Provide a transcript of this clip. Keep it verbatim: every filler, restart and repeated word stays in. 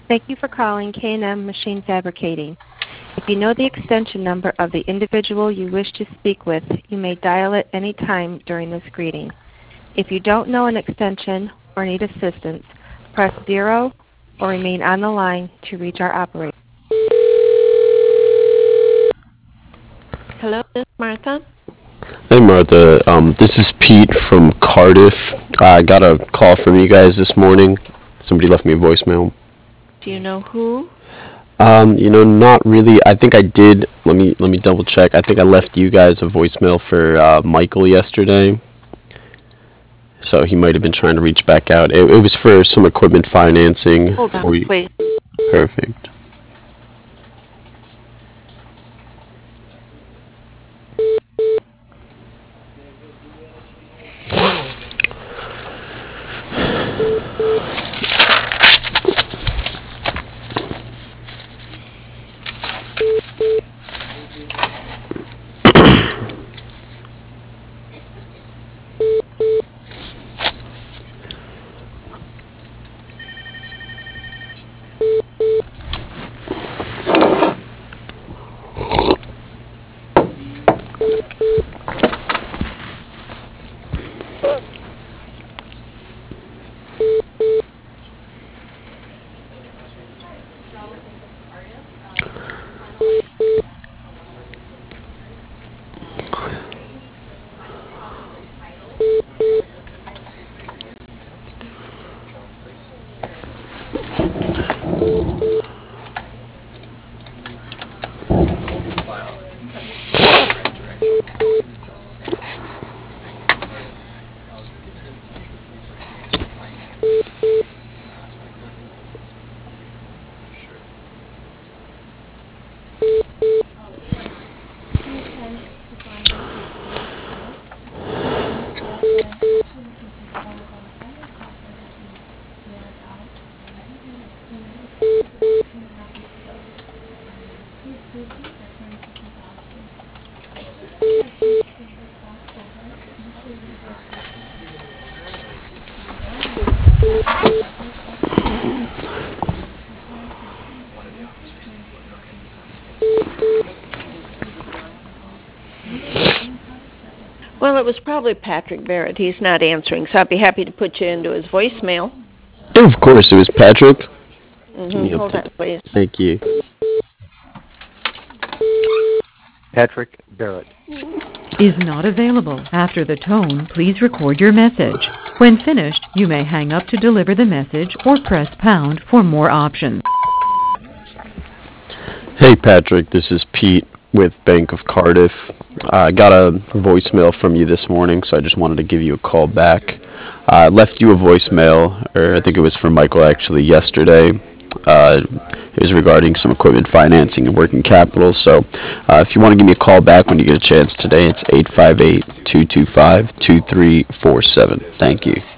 Thank you for calling K and M Machine Fabricating. If you know the extension number of the individual you wish to speak with, you may dial it any time during this greeting. If you don't know an extension or need assistance, press zero or remain on the line to reach our operator. Hello, this is Martha. Hey Martha, um, this is Pete from Cardiff. I got a call from you guys this morning. Somebody left me a voicemail. Do you know who? Um, you know, not really. I think I did. Let me let me double check. I think I left you guys a voicemail for uh, Michael yesterday. So he might have been trying to reach back out. It, it was for some equipment financing. Hold on, for you. please. Perfect. Well, it was probably Patrick Barrett. He's not answering, so I'd be happy to put you into his voicemail. Of course, it was Patrick. Mm-hmm. Hold on, please. Thank you. Patrick Barrett is not available. After the tone, please record your message. When finished, you may hang up to deliver the message or press pound for more options. Hey Patrick, this is Pete with Bank of Cardiff. I uh, got a voicemail from you this morning, so I just wanted to give you a call back. I uh, left you a voicemail, or I think it was from Michael actually yesterday. Uh, it was regarding some equipment financing and working capital. So uh, if you want to give me a call back when you get a chance today, it's eight five eight, two two five, two three four seven. Thank you.